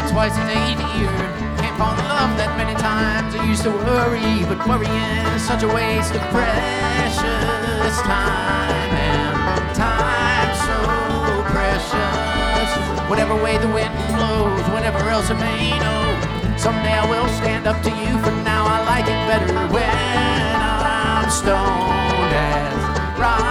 twice in 8 years. Can't fall in love that many times. I used to worry, but worrying is such a waste of precious time. And time's so precious. Whatever way the wind blows, whatever else it may know, someday I will stand up to you. For now I like it better when I'm stoned as right.